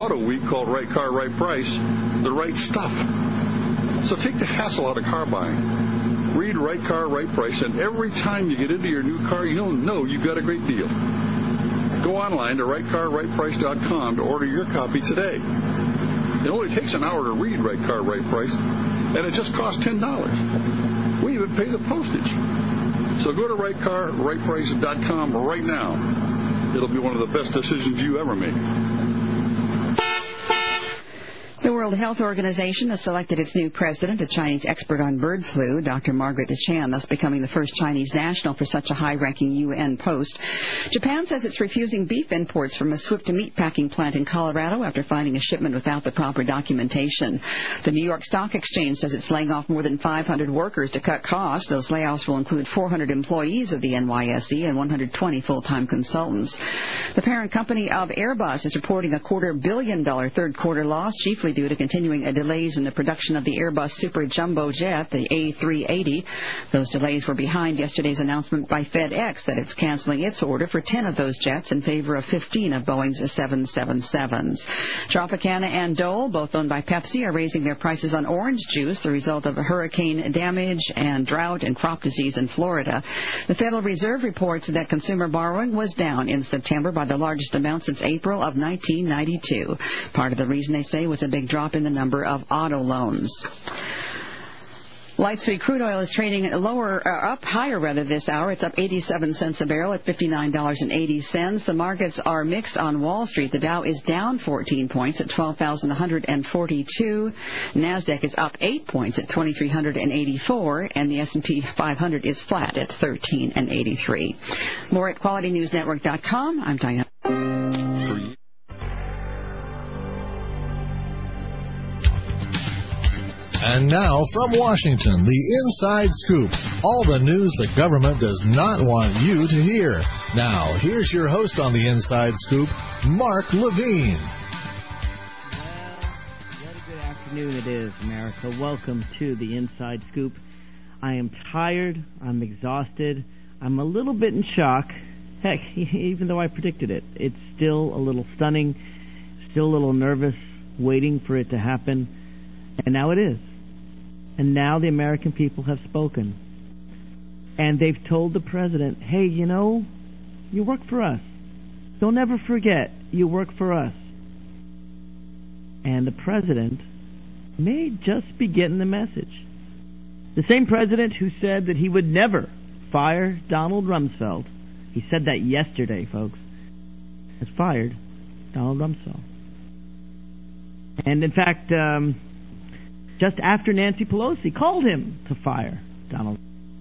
Auto Week called Right Car, Right Price, the right stuff. So take the hassle out of car buying. Read Right Car, Right Price, and every time you get into your new car, you'll know you've got a great deal. Go online to rightcarrightprice.com to order your copy today. It only takes an hour to read Right Car, Right Price, and it just costs $10. We even pay the postage. So go to rightcarrightprice.com right now. It'll be one of the best decisions you ever make. The World Health Organization has selected its new president, a Chinese expert on bird flu, Dr. Margaret Chan, thus becoming the first Chinese national for such a high-ranking UN post. Japan says it's refusing beef imports from a Swift meatpacking plant in Colorado after finding a shipment without the proper documentation. The New York Stock Exchange says it's laying off more than 500 workers to cut costs. Those layoffs will include 400 employees of the NYSE and 120 full-time consultants. The parent company of Airbus is reporting a $250 million third-quarter loss, chiefly due to continuing delays in the production of the Airbus Super Jumbo jet, the A380. Those delays were behind yesterday's announcement by FedEx that it's canceling its order for 10 of those jets in favor of 15 of Boeing's 777s. Tropicana and Dole, both owned by Pepsi, are raising their prices on orange juice, the result of hurricane damage and drought and crop disease in Florida. The Federal Reserve reports that consumer borrowing was down in September by the largest amount since April of 1992. Part of the reason, they say, was a big drop in the number of auto loans. Light sweet crude oil is trading higher this hour. It's up 87 cents a barrel at $59.80. The markets are mixed on Wall Street. The Dow is down 14 points at 12,142. NASDAQ is up 8 points at 2,384, and the S&P 500 is flat at 13,083. More at QualityNewsNetwork.com. I'm Diana. And now, from Washington, the Inside Scoop. All the news the government does not want you to hear. Now, here's your host on the Inside Scoop, Mark Levine. Well, what a good afternoon it is, America. Welcome to the Inside Scoop. I am tired. I'm exhausted. I'm a little bit in shock. Heck, even though I predicted it, it's still a little stunning, still a little nervous, waiting for it to happen. And now it is. And now the American people have spoken. And they've told the president, hey, you know, you work for us. Don't ever forget, you work for us. And the president may just be getting the message. The same president who said that he would never fire Donald Rumsfeld, he said that yesterday, folks, has fired Donald Rumsfeld. And in fact, just after Nancy Pelosi called him to fire Donald.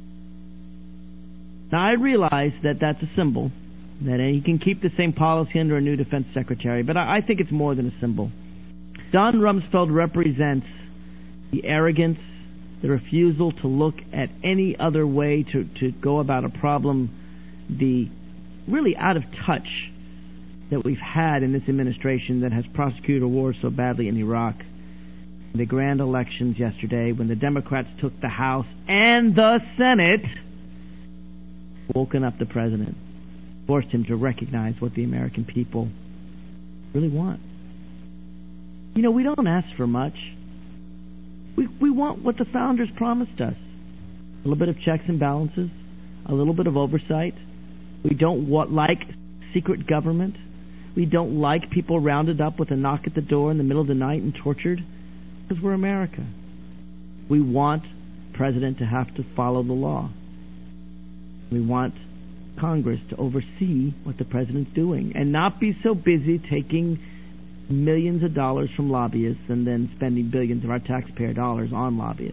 Now, I realize that that's a symbol, that he can keep the same policy under a new defense secretary, but I think it's more than a symbol. Don Rumsfeld represents the arrogance, the refusal to look at any other way to go about a problem, the really out of touch that we've had in this administration that has prosecuted a war so badly in Iraq. The grand elections yesterday, when the Democrats took the House and the Senate, woken up the president, forced him to recognize what the American people really want. You know, we don't ask for much. We want what the founders promised us. A little bit of checks and balances, a little bit of oversight. We don't like secret government. We don't like people rounded up with a knock at the door in the middle of the night and tortured. Because we're America. We want the president to have to follow the law. We want Congress to oversee what the president's doing and not be so busy taking millions of dollars from lobbyists and then spending billions of our taxpayer dollars on lobbyists.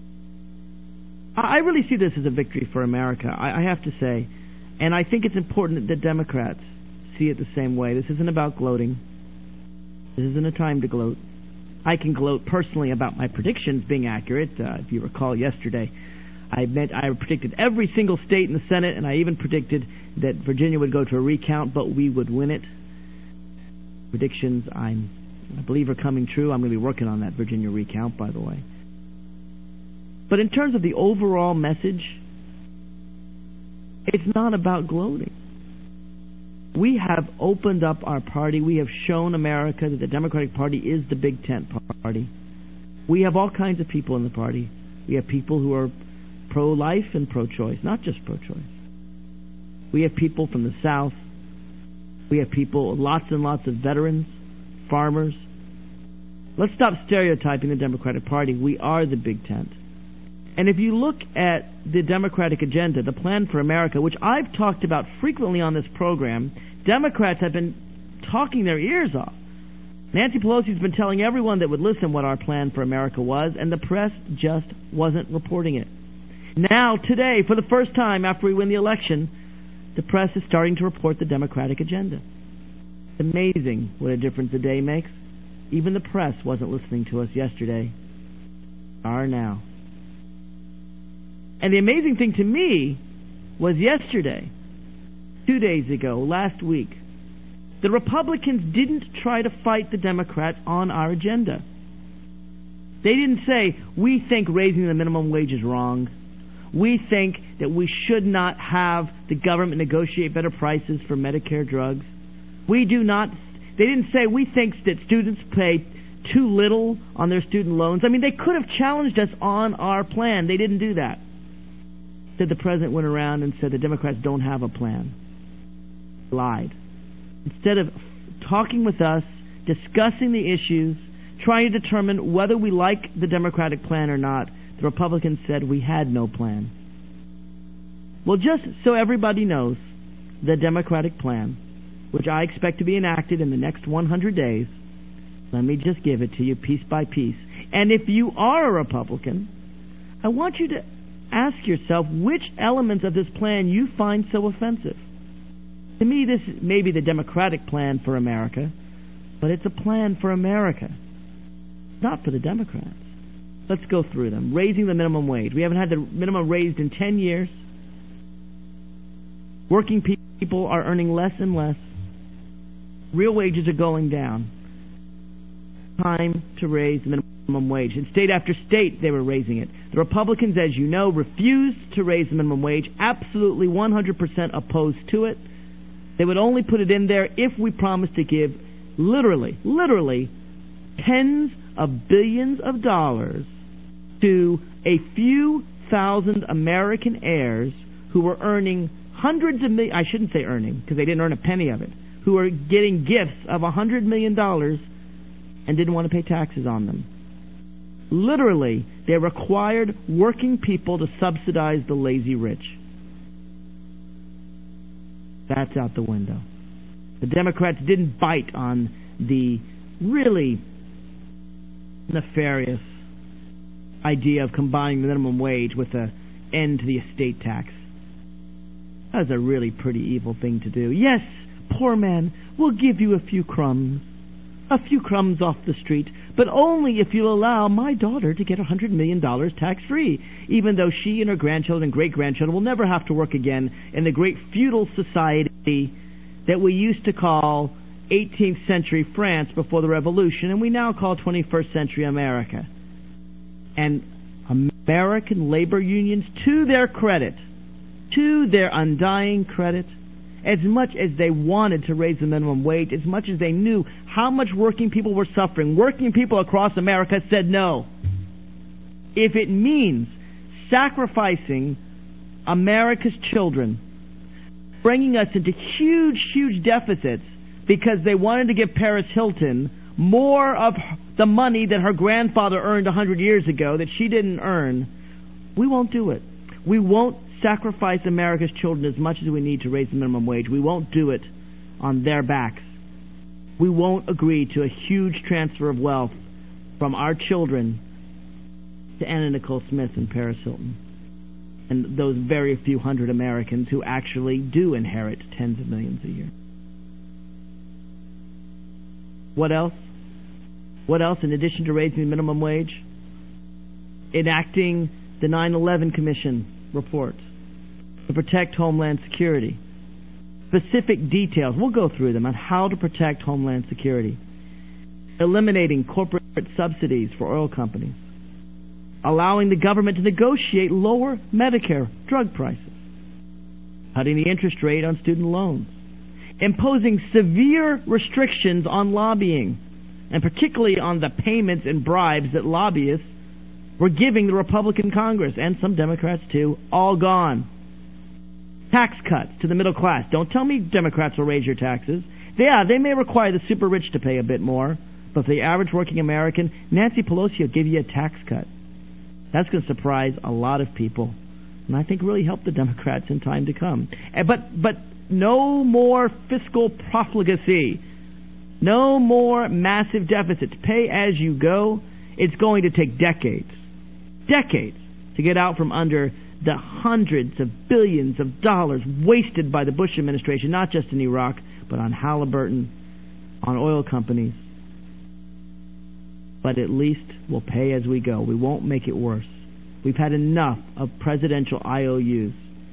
I really see this as a victory for America, I have to say. And I think it's important that the Democrats see it the same way. This isn't about gloating. This isn't a time to gloat. I can gloat personally about my predictions being accurate. If you recall yesterday, I predicted every single state in the Senate, and I even predicted that Virginia would go to a recount, but we would win it. Predictions I believe are coming true. I'm going to be working on that Virginia recount, by the way. But in terms of the overall message, it's not about gloating. We have opened up our party. We have shown America that the Democratic Party is the big tent party. We have all kinds of people in the party. We have people who are pro-life and pro-choice, not just pro-choice. We have people from the South. We have people, lots and lots of veterans, farmers. Let's stop stereotyping the Democratic Party. We are the big tent. And if you look at the Democratic agenda, the Plan for America, which I've talked about frequently on this program, Democrats have been talking their ears off. Nancy Pelosi's been telling everyone that would listen what our Plan for America was, and the press just wasn't reporting it. Now, today, for the first time after we win the election, the press is starting to report the Democratic agenda. It's amazing what a difference a day makes. Even the press wasn't listening to us yesterday. Are now. And the amazing thing to me was yesterday, 2 days ago, last week, the Republicans didn't try to fight the Democrats on our agenda. They didn't say, we think raising the minimum wage is wrong. We think that we should not have the government negotiate better prices for Medicare drugs. They didn't say, we think that students pay too little on their student loans. I mean, they could have challenged us on our plan. They didn't do that. Instead, the president went around and said the Democrats don't have a plan. Lied. Instead of talking with us, discussing the issues, trying to determine whether we like the Democratic plan or not, the Republicans said we had no plan. Well, just so everybody knows, the Democratic plan, which I expect to be enacted in the next 100 days, let me just give it to you piece by piece. And if you are a Republican, I want you to ask yourself which elements of this plan you find so offensive. To me, this may be the Democratic plan for America, but it's a plan for America, not for the Democrats. Let's go through them. Raising the minimum wage. We haven't had the minimum raised in 10 years. Working people are earning less and less. Real wages are going down. Time to raise the minimum wage. In state after state, they were raising it. The Republicans, as you know, refused to raise the minimum wage, absolutely 100% opposed to it. They would only put it in there if we promised to give literally tens of billions of dollars to a few thousand American heirs who were earning hundreds of millions, I shouldn't say earning, because they didn't earn a penny of it, who are getting gifts of $100 million and didn't want to pay taxes on them. Literally, they required working people to subsidize the lazy rich. That's out the window. The Democrats didn't bite on the really nefarious idea of combining the minimum wage with an end to the estate tax. That was a really pretty evil thing to do. Yes, poor man, we'll give you a few crumbs off the street, but only if you'll allow my daughter to get $100 million tax-free, even though she and her grandchildren and great-grandchildren will never have to work again in the great feudal society that we used to call 18th century France before the Revolution, and we now call 21st century America. And American labor unions, to their credit, to their undying credit, as much as they wanted to raise the minimum wage, as much as they knew how much working people were suffering, working people across America said no. If it means sacrificing America's children, bringing us into huge deficits because they wanted to give Paris Hilton more of the money that her grandfather earned 100 years ago that she didn't earn, we won't do it. We won't sacrifice America's children as much as we need to raise the minimum wage. We won't do it on their backs. We won't agree to a huge transfer of wealth from our children to Anna Nicole Smith and Paris Hilton and those very few hundred Americans who actually do inherit tens of millions a year. What else? What else in addition to raising the minimum wage? Enacting the 9/11 Commission report to protect Homeland Security. Specific details, we'll go through them, on how to protect Homeland Security. Eliminating corporate subsidies for oil companies. Allowing the government to negotiate lower Medicare drug prices. Cutting the interest rate on student loans. imposing severe restrictions on lobbying, and particularly on the payments and bribes that lobbyists were giving the Republican Congress, and some Democrats too, all gone. Tax cuts to the middle class. Don't tell me Democrats will raise your taxes. Yeah, they may require the super rich to pay a bit more, but for the average working American, Nancy Pelosi will give you a tax cut. That's going to surprise a lot of people, and I think really help the Democrats in time to come. But no more fiscal profligacy. No more massive deficits. Pay as you go. It's going to take decades to get out from under the hundreds of billions of dollars wasted by the Bush administration, not just in Iraq, but on Halliburton, on oil companies. But at least we'll pay as we go. We won't make it worse. We've had enough of presidential IOUs.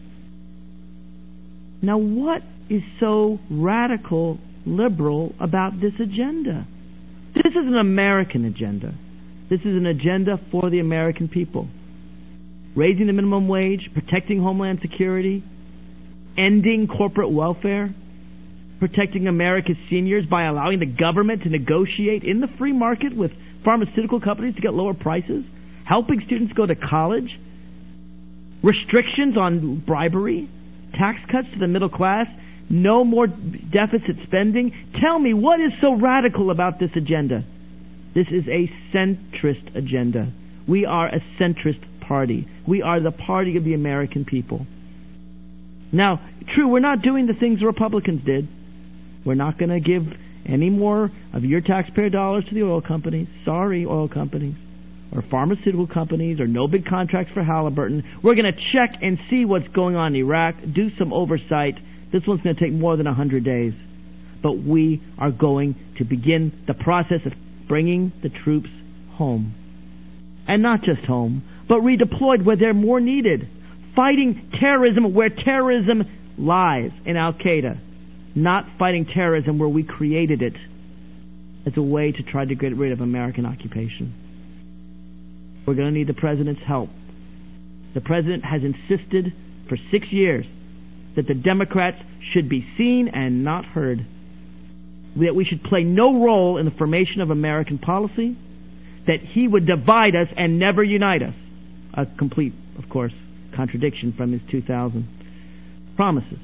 Now, what is so radical liberal about this agenda? This is an American agenda. This is an agenda for the American people. Raising the minimum wage, protecting Homeland Security, ending corporate welfare, protecting America's seniors by allowing the government to negotiate in the free market with pharmaceutical companies to get lower prices, helping students go to college, restrictions on bribery, tax cuts to the middle class, no more deficit spending. Tell me, what is so radical about this agenda? This is a centrist agenda. We are a centrist party. We are the party of the American people. Now, true, we're not doing the things the Republicans did. We're not going to give any more of your taxpayer dollars to the oil companies. Sorry, oil companies. Or pharmaceutical companies, or no big contracts for Halliburton. We're going to check and see what's going on in Iraq, do some oversight. This one's going to take more than 100 days. But we are going to begin the process of bringing the troops home. And not just home, but redeployed where they're more needed. Fighting terrorism where terrorism lies, in Al-Qaeda. Not fighting terrorism where we created it as a way to try to get rid of American occupation. We're going to need the President's help. The President has insisted for 6 years that the Democrats should be seen and not heard. That we should play no role in the formation of American policy. That he would divide us and never unite us. A complete, of course, contradiction from his 2000 promises.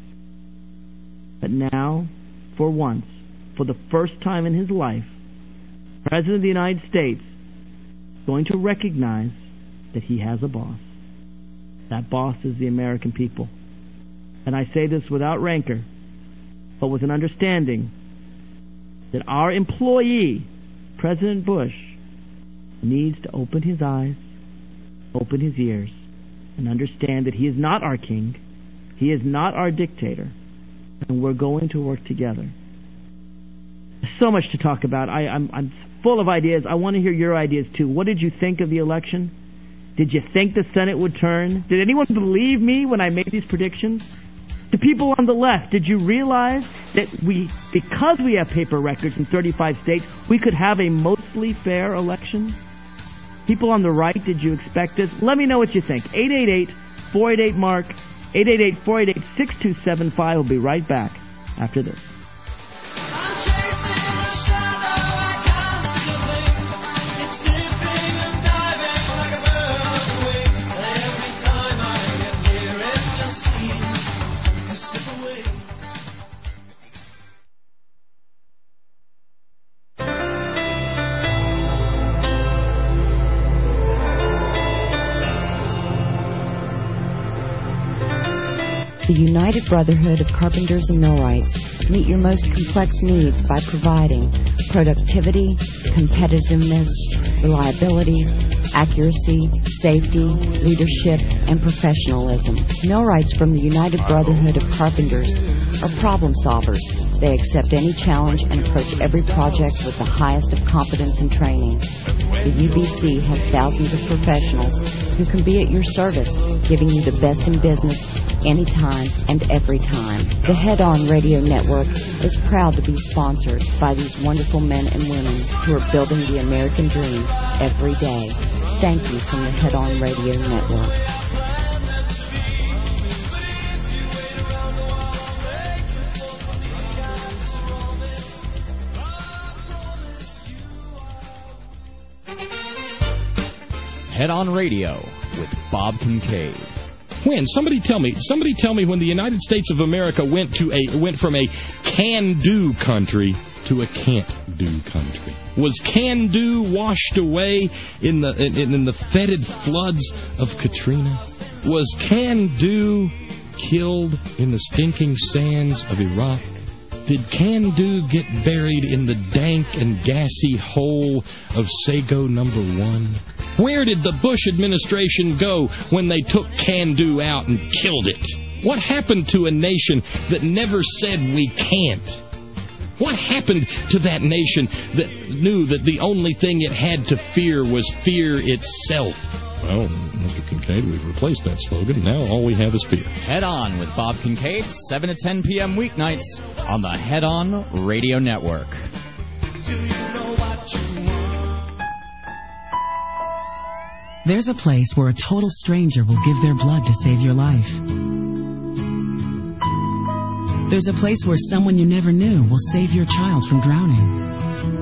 But now, for once, for the first time in his life, the President of the United States is going to recognize that he has a boss. That boss is the American people. And I say this without rancor, but with an understanding that our employee, President Bush, needs to open his eyes, open his ears, and understand that he is not our king, he is not our dictator, and we're going to work together. There's so much to talk about. I'm full of ideas. I want to hear your ideas too. What did you think of the election? Did you think the Senate would turn? Did anyone believe me when I made these predictions? To people on the left, did you realize that because we have paper records in 35 states, we could have a mostly fair election? People on the right, did you expect this? Let me know what you think. 888-488-MARK, 888-488-6275. We'll be right back after this. The United Brotherhood of Carpenters and Millwrights meet your most complex needs by providing productivity, competitiveness, reliability, accuracy, safety, leadership, and professionalism. Millwrights from the United Brotherhood of Carpenters are problem solvers. They accept any challenge and approach every project with the highest of competence and training. The UBC has thousands of professionals who can be at your service, giving you the best in business anytime and every time. The Head On Radio Network is proud to be sponsored by these wonderful men and women who are building the American dream every day. Thank you from the Head On Radio Network. Head On Radio with Bob Kincaid. When? Somebody tell me when the United States of America went from a can-do country to a can't-do country. Was can-do washed away in the fetid floods of Katrina? Was can-do killed in the stinking sands of Iraq? Did can-do get buried in the dank and gassy hole of Sago No. 1? Where did the Bush administration go when they took can-do out and killed it? What happened to a nation that never said we can't? What happened to that nation that knew that the only thing it had to fear was fear itself? Well, Mr. Kincaid, we've replaced that slogan. Now all we have is fear. Head On with Bob Kincaid, 7 to 10 p.m. weeknights on the Head On Radio Network. There's a place where a total stranger will give their blood to save your life. There's a place where someone you never knew will save your child from drowning.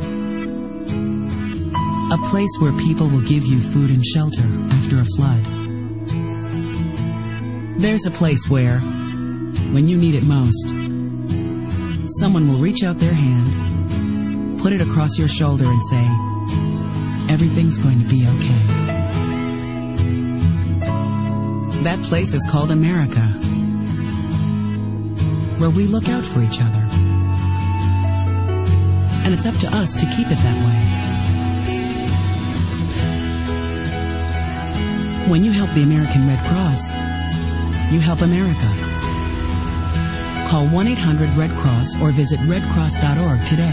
A place where people will give you food and shelter after a flood. There's a place where, when you need it most, someone will reach out their hand, put it across your shoulder and say, everything's going to be okay. That place is called America, where we look out for each other. And it's up to us to keep it that way. When you help the American Red Cross, you help America. Call 1-800-RED-CROSS or visit redcross.org today.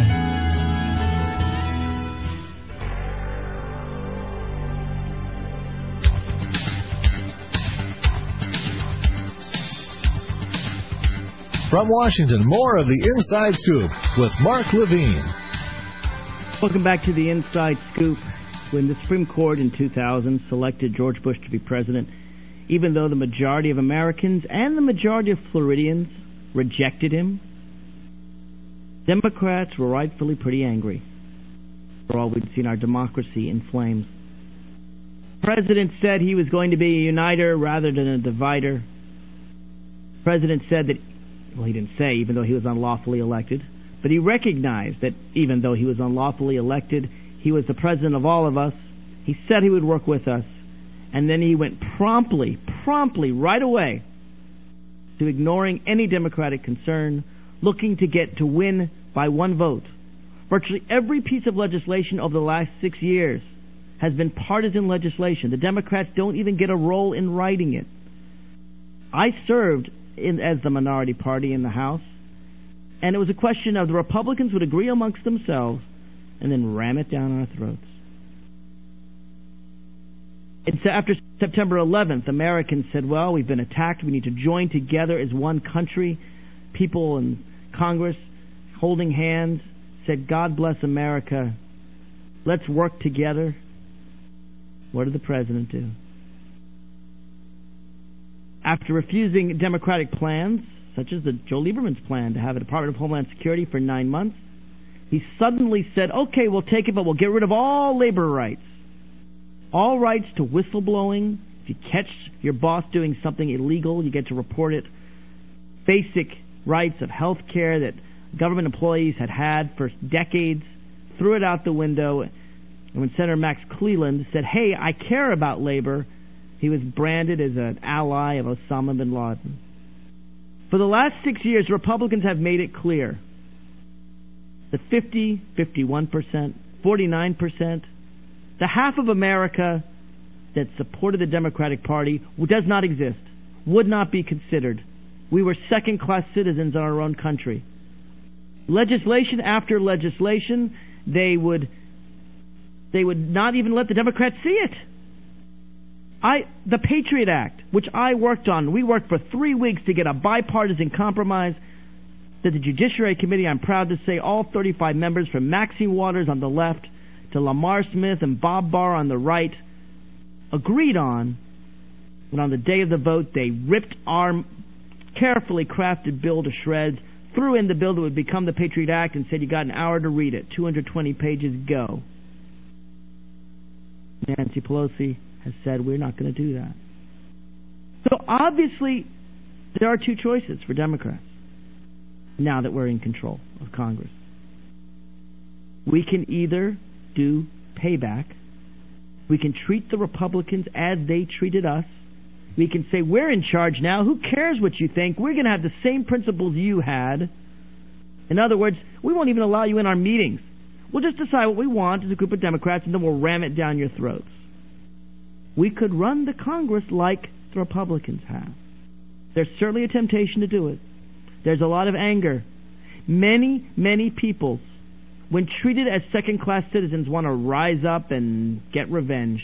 From Washington, more of the Inside Scoop with Mark Levine. Welcome back to the Inside Scoop. When the Supreme Court in 2000 selected George Bush to be president, even though the majority of Americans and the majority of Floridians rejected him, Democrats were rightfully pretty angry. For all, we'd seen our democracy in flames. The president said he was going to be a uniter rather than a divider. The president said that, well, he didn't say even though he was unlawfully elected, but he recognized that even though he was unlawfully elected, he was the president of all of us. He said he would work with us. And then he went promptly, right away, to ignoring any Democratic concern, looking to win by one vote. Virtually every piece of legislation over the last 6 years has been partisan legislation. The Democrats don't even get a role in writing it. I served as the minority party in the House, and it was a question of the Republicans would agree amongst themselves and then ram it down our throats. And so after September 11th, Americans said, well, we've been attacked. We need to join together as one country. People in Congress holding hands said, God bless America. Let's work together. What did the president do? After refusing Democratic plans, such as the Joe Lieberman's plan to have a Department of Homeland Security for 9 months, he suddenly said, okay, we'll take it, but we'll get rid of all labor rights. All rights to whistleblowing. If you catch your boss doing something illegal, you get to report it. Basic rights of health care that government employees had for decades, threw it out the window. And when Senator Max Cleland said, hey, I care about labor, he was branded as an ally of Osama bin Laden. For the last 6 years, Republicans have made it clear the 50, 51%, 49%, the half of America that supported the Democratic Party does not exist, would not be considered. We were second-class citizens in our own country. Legislation after legislation, they would not even let the Democrats see it. The Patriot Act, which I worked on, we worked for 3 weeks to get a bipartisan compromise that the Judiciary Committee, I'm proud to say, all 35 members from Maxine Waters on the left to Lamar Smith and Bob Barr on the right agreed on. And on the day of the vote, they ripped our carefully crafted bill to shreds, threw in the bill that would become the Patriot Act, and said you got an hour to read it. 220 pages, go. Nancy Pelosi has said we're not going to do that. So obviously, there are two choices for Democrats now that we're in control of Congress. We can either do payback. We can treat the Republicans as they treated us. We can say, we're in charge now. Who cares what you think? We're going to have the same principles you had. In other words, we won't even allow you in our meetings. We'll just decide what we want as a group of Democrats, and then we'll ram it down your throats. We could run the Congress like the Republicans have. There's certainly a temptation to do it. There's a lot of anger. Many, many people, when treated as second-class citizens, want to rise up and get revenge.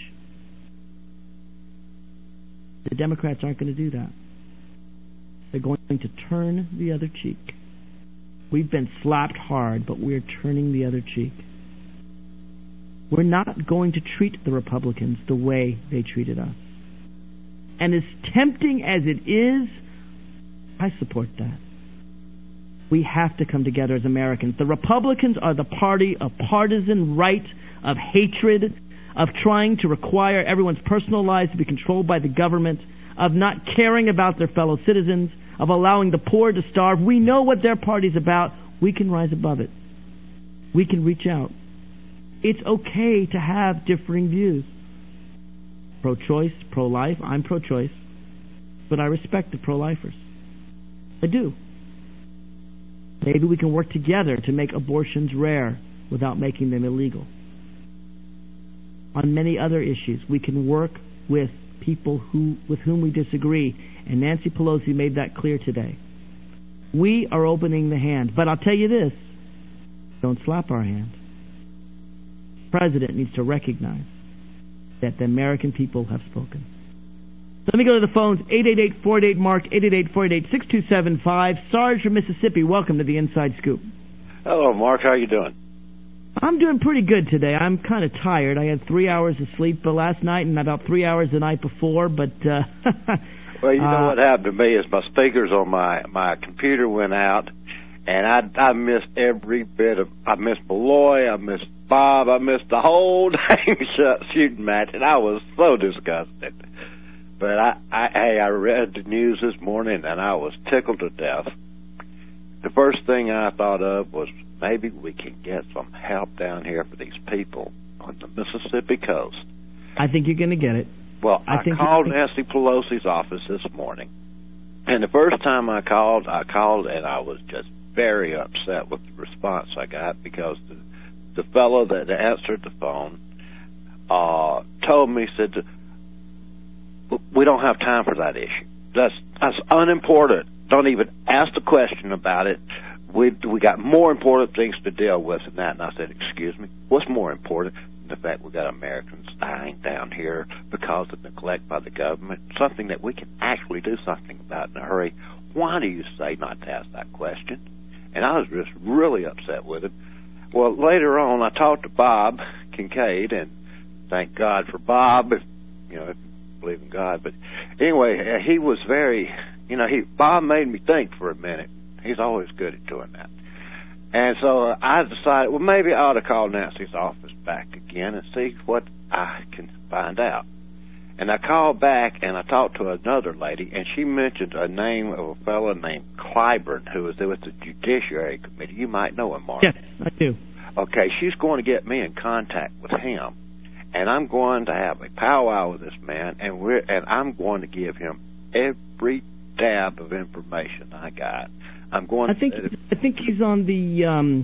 The Democrats aren't going to do that. They're going to turn the other cheek. We've been slapped hard, but we're turning the other cheek. We're not going to treat the Republicans the way they treated us. And as tempting as it is, I support that. We have to come together as Americans. The Republicans are the party of partisan right, of hatred, of trying to require everyone's personal lives to be controlled by the government, of not caring about their fellow citizens, of allowing the poor to starve. We know what their party's about. We can rise above it. We can reach out. It's okay to have differing views. Pro-choice, pro-life. I'm pro-choice. But I respect the pro-lifers. I do. Maybe we can work together to make abortions rare without making them illegal. On many other issues, we can work with people with whom we disagree, and Nancy Pelosi made that clear today. We are opening the hand, but I'll tell you this, don't slap our hand. The President needs to recognize that the American people have spoken. Let me go to the phones, 888-48-MARK, 888-488-6275. Sarge from Mississippi, welcome to the Inside Scoop. Hello, Mark. How are you doing? I'm doing pretty good today. I'm kind of tired. I had 3 hours of sleep last night and about 3 hours the night before, but... well, you know what happened to me is my speakers on my computer went out, and I missed every bit of... I missed Malloy, I missed Bob, I missed the whole dang shooting match, and I was so disgusted. But I read the news this morning, and I was tickled to death. The first thing I thought of was maybe we can get some help down here for these people on the Mississippi coast. I think you're going to get it. Well, I called Nancy Pelosi's office this morning, and the first time I called, and I was just very upset with the response I got because the fellow that answered the phone told me, said, we don't have time for that issue. That's unimportant. Don't even ask the question about it. We got more important things to deal with than that. And I said, excuse me, what's more important than the fact we got Americans dying down here because of neglect by the government, something that we can actually do something about in a hurry? Why do you say not to ask that question? And I was just really upset with him. Well, later on, I talked to Bob Kincaid, and thank God for Bob, if you believe in God. But anyway, he was very, Bob made me think for a minute. He's always good at doing that. And so I decided, well, maybe I ought to call Nancy's office back again and see what I can find out. And I called back, and I talked to another lady, and she mentioned a name of a fellow named Clyburn, who was there with the Judiciary Committee. You might know him, Mark. Yes, I do. Okay, she's going to get me in contact with him, and I'm going to have a powwow with this man, and I'm going to give him every dab of information I got. I'm going. I think he's on the.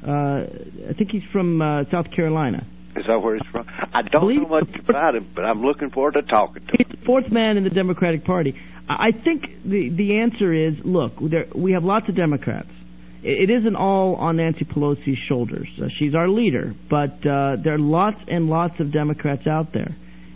I think he's from South Carolina. Is that where he's from? I don't know much about him, but I'm looking forward to talking to him. He's the fourth man in the Democratic Party. I think the answer is, look, we have lots of Democrats. It isn't all on Nancy Pelosi's shoulders. She's our leader, but there are lots and lots of Democrats out there.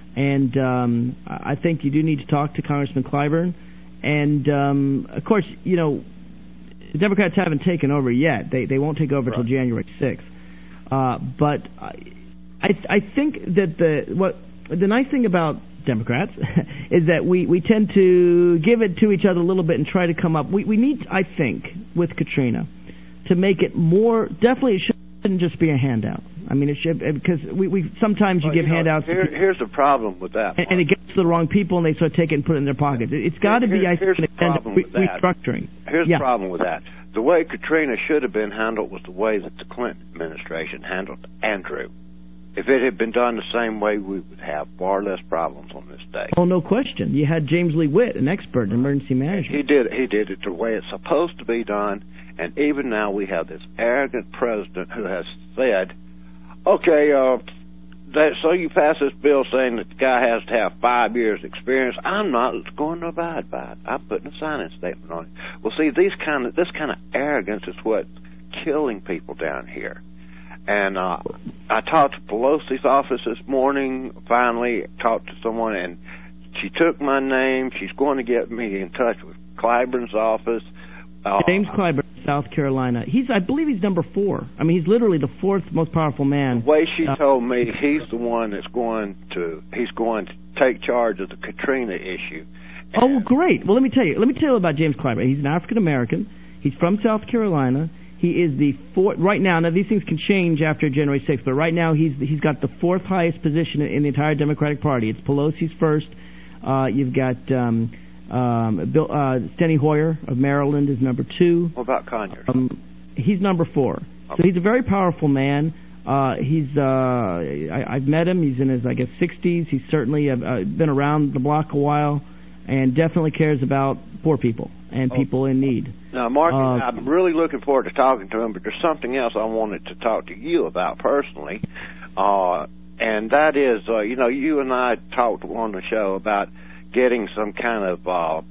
And I think you do need to talk to Congressman Clyburn. And, of course, the Democrats haven't taken over yet. They won't take over until January 6th. But I think that the nice thing about Democrats is that we tend to give it to each other a little bit and try to come up. We need, I think, with Katrina, to make it more, definitely it shouldn't just be a handout. I mean, it should, because we sometimes you give handouts. Here's the problem with that. And it gets to the wrong people, and they sort of take it and put it in their pockets. It's got to be, I think, an restructuring. Here's the problem with that. The way Katrina should have been handled was the way that the Clinton administration handled Andrew. If it had been done the same way, we would have far less problems on this day. Oh, no question. You had James Lee Witt, an expert in emergency management. He did it the way it's supposed to be done, and even now we have this arrogant president who has said, okay, so you pass this bill saying that the guy has to have 5 years experience. I'm not going to abide by it. I'm putting a sign-in statement on it. Well, see, this kind of arrogance is what's killing people down here. And I talked to Pelosi's office this morning, finally talked to someone, and she took my name. She's going to get me in touch with Clyburn's office. James Clyburn, South Carolina. I believe he's number 4. I mean, he's literally the 4th most powerful man. The way she told me, he's the one that's going to take charge of the Katrina issue. Oh, well, great. Well, let me tell you about James Clyburn. He's an African American. He's from South Carolina. He is the 4th right now. Now these things can change after January 6th, but right now he's got the 4th highest position in the entire Democratic Party. It's Pelosi's first. You've got Steny Hoyer of Maryland is number 2. What about Conyers? He's number 4. Okay. So he's a very powerful man. I've met him. He's in his 60s. He's certainly been around the block a while, and definitely cares about poor people and people in need. Now, Mark, I'm really looking forward to talking to him, but there's something else I wanted to talk to you about personally, and that is, you and I talked on the show about getting some kind of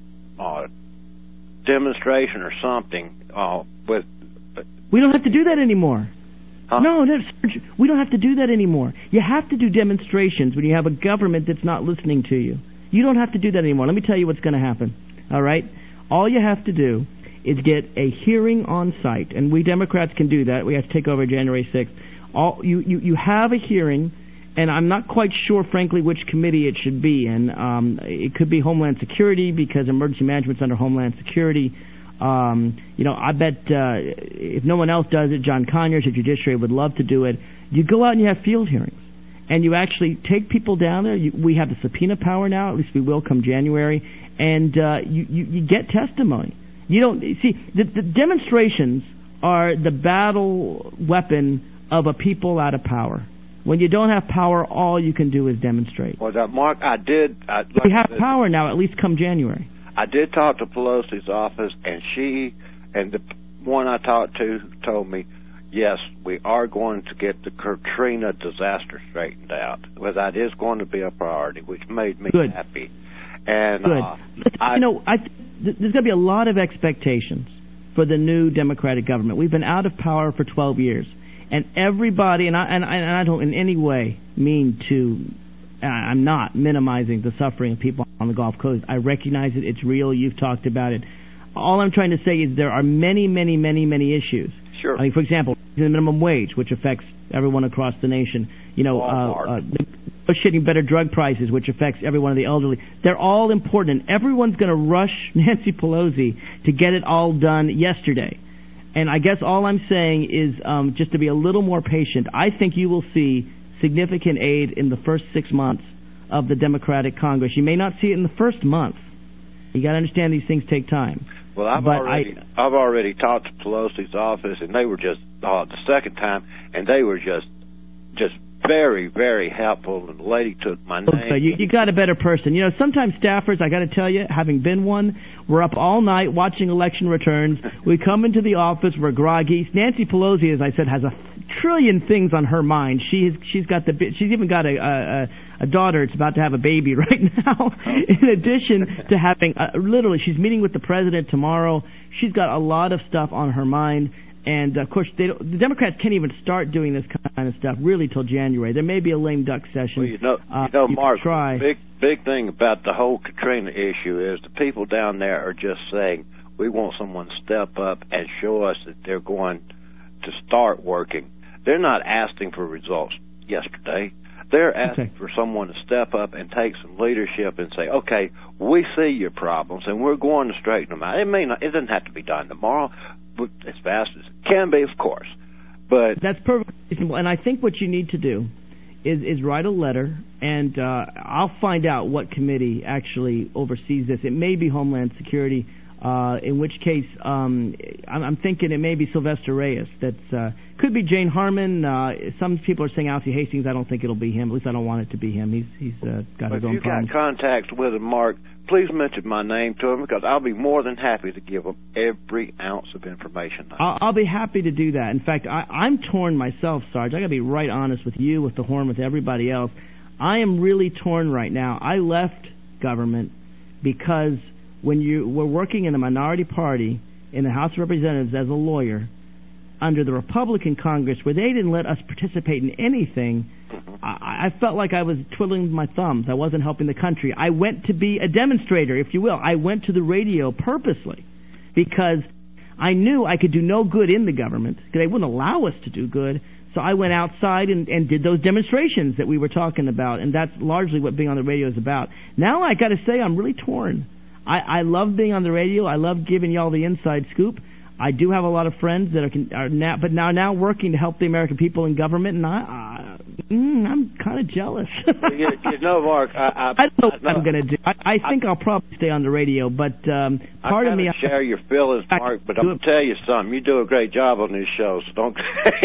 demonstration or something with... We don't have to do that anymore. Huh? No, we don't have to do that anymore. You have to do demonstrations when you have a government that's not listening to you. You don't have to do that anymore. Let me tell you what's going to happen. All right? All you have to do is get a hearing on site, and we Democrats can do that. We have to take over January 6th. You have a hearing, and I'm not quite sure, frankly, which committee it should be in. It could be Homeland Security because emergency management's under Homeland Security. I bet if no one else does it, John Conyers of Judiciary would love to do it. You go out and you have field hearings, and you actually take people down there. We have the subpoena power now, at least we will come January, and you get testimony. You don't see the demonstrations are the battle weapon of a people out of power. When you don't have power, all you can do is demonstrate. Well, Mark, we have power now, at least come January. I did talk to Pelosi's office, and the one I talked to told me, yes, we are going to get the Katrina disaster straightened out. Well, that is going to be a priority, which made me happy. And good. There's going to be a lot of expectations for the new Democratic government. We've been out of power for 12 years, and everybody, and I don't in any way mean to. I'm not minimizing the suffering of people on the Gulf Coast. I recognize it. It's real. You've talked about it. All I'm trying to say is there are many, many, many, many issues. Sure. I mean, for example, the minimum wage, which affects everyone across the nation. Negotiating better drug prices, which affects everyone of the elderly. They're all important, and everyone's going to rush Nancy Pelosi to get it all done yesterday. And I guess all I'm saying is just to be a little more patient. I think you will see significant aid in the first 6 months of the Democratic Congress. You may not see it in the first month. You got to understand these things take time. Well, I've already talked to Pelosi's office, and they were just the second time, and they were just very, very helpful. And the lady took my name. Okay, you got a better person. Sometimes staffers, I got to tell you, having been one, we're up all night watching election returns. We come into the office, we're groggy. Nancy Pelosi, as I said, has a trillion things on her mind. She's even got a daughter that's about to have a baby right now. In addition to having literally, she's meeting with the president tomorrow. She's got a lot of stuff on her mind. And, of course, the Democrats can't even start doing this kind of stuff really till January. There may be a lame duck session. Well, Mark, the big thing about the whole Katrina issue is the people down there are just saying, we want someone to step up and show us that they're going to start working. They're not asking for results yesterday. They're asking for someone to step up and take some leadership and say, okay, we see your problems, and we're going to straighten them out. It doesn't have to be done tomorrow, as fast as it can be, of course. But that's perfectly reasonable. And I think what you need to do is write a letter, and I'll find out what committee actually oversees this. It may be Homeland Security, in which case I'm thinking it may be Sylvester Reyes. That's could be Jane Harmon. Some people are saying Alcee Hastings. I don't think it'll be him. At least I don't want it to be him. He's got his own If problems. you've got contact with him, Mark, please mention my name to him, because I'll be more than happy to give him every ounce of information. I'll be happy to do that. In fact, I'm torn myself, Sarge. I got to be right honest with you, with the Horn, with everybody else. I am really torn right now. I left government because when you were working in a minority party in the House of Representatives as a lawyer under the Republican Congress, where they didn't let us participate in anything, I felt like I was twiddling my thumbs. I wasn't helping the country. I went to be a demonstrator, if you will. I went to the radio purposely because I knew I could do no good in the government, because they wouldn't allow us to do good. So I went outside and did those demonstrations that we were talking about, and that's largely what being on the radio is about. Now I got to say I'm really torn. I love being on the radio. I love giving y'all the inside scoop. I do have a lot of friends that are now working to help the American people in government, and I'm kind of jealous. you know, Mark, I don't know what I'm going to do. I think I'll probably stay on the radio, but part of me... I share your feelings, Mark, but I'm going to tell you something. You do a great job on these shows, so don't...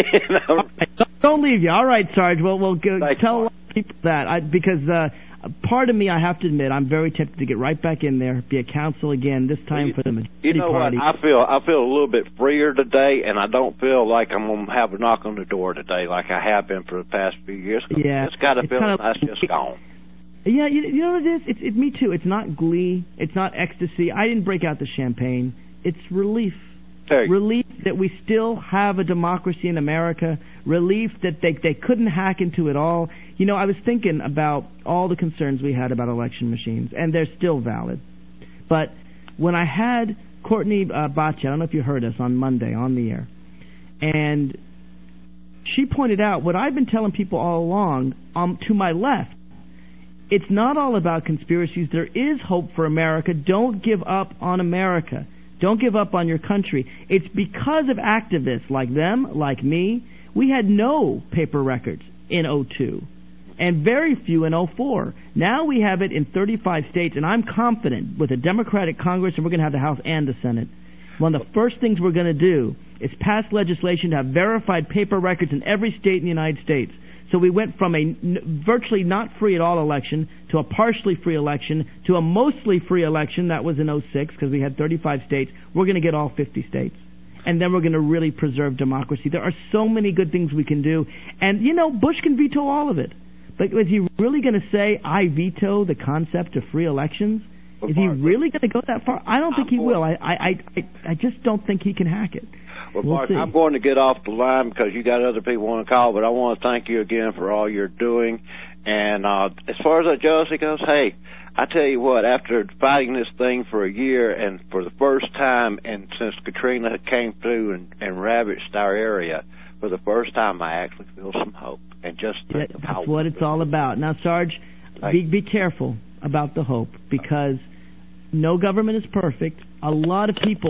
Don't leave you. All right, Sarge. Well, we'll tell a lot of people that, because... part of me, I have to admit, I'm very tempted to get right back in there, be a counsel again, this time for the majority party. What? I feel a little bit freer today, and I don't feel like I'm going to have a knock on the door today like I have been for the past few years. Yeah. It's got a feeling that's just gone. Yeah, you know what it is? It's me too. It's not glee. It's not ecstasy. I didn't break out the champagne. It's relief. Relief that we still have a democracy in America. Relief that they couldn't hack into it all. You know, I was thinking about all the concerns we had about election machines, and they're still valid. But when I had Courtney Bacci, I don't know if you heard us on Monday on the air, and she pointed out what I've been telling people all along to my left. It's not all about conspiracies. There is hope for America. Don't give up on America. Don't give up on your country. It's because of activists like them, like me. We had no paper records in 2002 and very few in 2004. Now we have it in 35 states, and I'm confident with a Democratic Congress, and we're going to have the House and the Senate. One of the first things we're going to do is pass legislation to have verified paper records in every state in the United States. So we went from a virtually not free at all election to a partially free election to a mostly free election. That was in 2006 because we had 35 states. We're going to get all 50 states. And then we're going to really preserve democracy. There are so many good things we can do. And, you know, Bush can veto all of it. But is he really going to say, I veto the concept of free elections? Is he really going to go that far? I don't think he will. I just don't think he can hack it. Well, Mark, I'm going to get off the line because you got other people want to call, but I want to thank you again for all you're doing. And as far as that jealousy goes, hey, I tell you what, after fighting this thing for a year, and for the first time and since Katrina came through and ravaged our area, for the first time I actually feel some hope. And just think of how... That's what it's all about. Now, Sarge, be careful about the hope, because no government is perfect. A lot of people...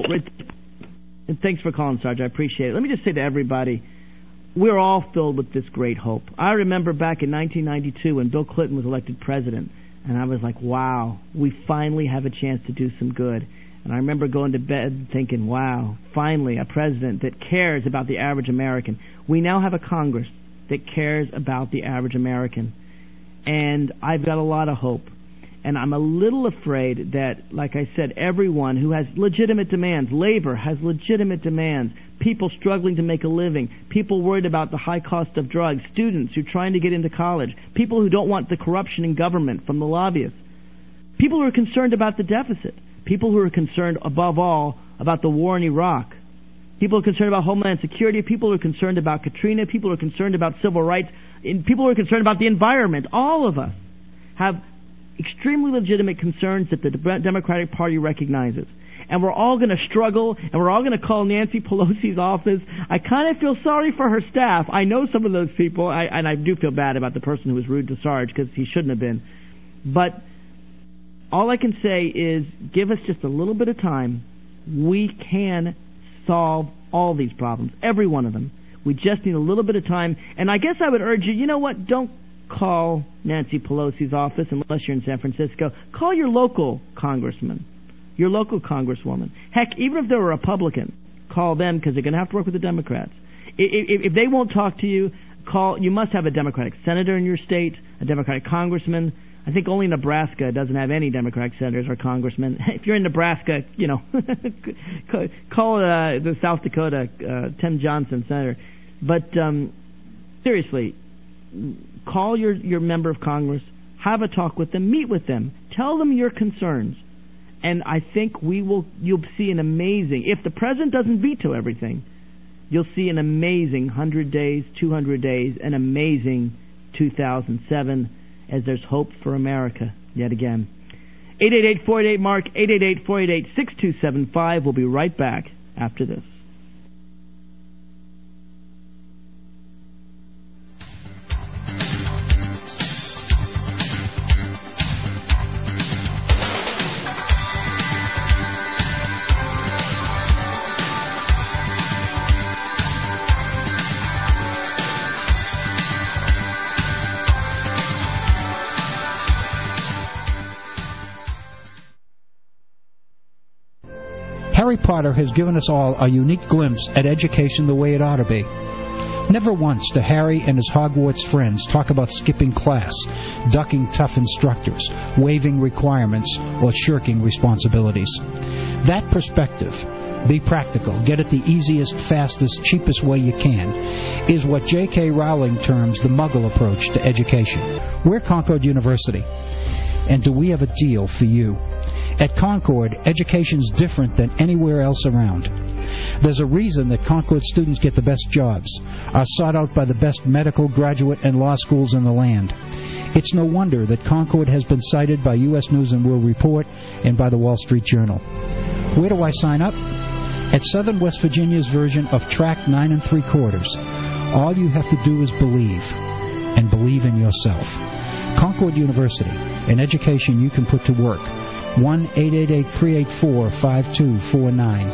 And thanks for calling, Sarge. I appreciate it. Let me just say to everybody, we're all filled with this great hope. I remember back in 1992 when Bill Clinton was elected president, and I was like, wow, we finally have a chance to do some good. And I remember going to bed thinking, wow, finally a president that cares about the average American. We now have a Congress that cares about the average American. And I've got a lot of hope. And I'm a little afraid that, like I said, everyone who has legitimate demands, labor has legitimate demands, people struggling to make a living, people worried about the high cost of drugs, students who are trying to get into college, people who don't want the corruption in government from the lobbyists, people who are concerned about the deficit, people who are concerned, above all, about the war in Iraq, people who are concerned about Homeland Security, people who are concerned about Katrina, people who are concerned about civil rights, and people who are concerned about the environment. All of us have extremely legitimate concerns that the Democratic Party recognizes. And we're all going to struggle, and we're all going to call Nancy Pelosi's office. I kind of feel sorry for her staff. I know some of those people, and I do feel bad about the person who was rude to Sarge, because he shouldn't have been. But all I can say is, give us just a little bit of time. We can solve all these problems, every one of them. We just need a little bit of time. And I guess I would urge you, you know what, don't call Nancy Pelosi's office unless you're in San Francisco. Call your local congressman, your local congresswoman. Heck, even if they're a Republican, call them because they're going to have to work with the Democrats. If they won't talk to you, you must have a Democratic senator in your state, a Democratic congressman. I think only Nebraska doesn't have any Democratic senators or congressmen. If you're in Nebraska, call the South Dakota Tim Johnson senator. But seriously, call your member of Congress, have a talk with them, meet with them, tell them your concerns, and I think you'll see an amazing. If the president doesn't veto everything, you'll see an amazing 100 days, 200 days, an amazing 2007. As there's hope for America yet again. 888-488-MARK, 888-488-6275. We'll be right back after this. Harry Potter has given us all a unique glimpse at education the way it ought to be. Never once do Harry and his Hogwarts friends talk about skipping class, ducking tough instructors, waiving requirements, or shirking responsibilities. That perspective, be practical, get it the easiest, fastest, cheapest way you can, is what J.K. Rowling terms the Muggle approach to education. We're Concord University, and do we have a deal for you? At Concord, education's different than anywhere else around. There's a reason that Concord students get the best jobs, are sought out by the best medical, graduate, and law schools in the land. It's no wonder that Concord has been cited by U.S. News & World Report and by the Wall Street Journal. Where do I sign up? At Southern West Virginia's version of Track 9 3/4. All you have to do is believe, and believe in yourself. Concord University, an education you can put to work. 1-888-384-5249.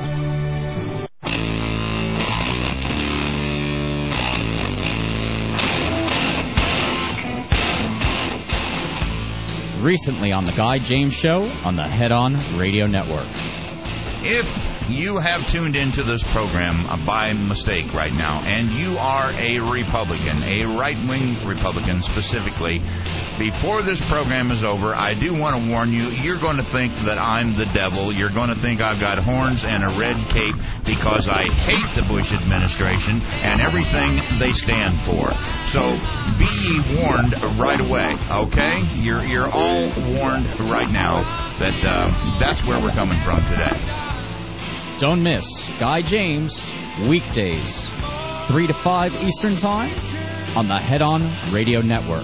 Recently on The Guy James Show on the Head On Radio Network. If you have tuned into this program by mistake right now, and you are a Republican, a right-wing Republican specifically, before this program is over, I do want to warn you, you're going to think that I'm the devil. You're going to think I've got horns and a red cape because I hate the Bush administration and everything they stand for. So be ye warned right away, okay? You're all warned right now that that's where we're coming from today. Don't miss Guy James, weekdays, 3 to 5 Eastern Time on the Head On Radio Network.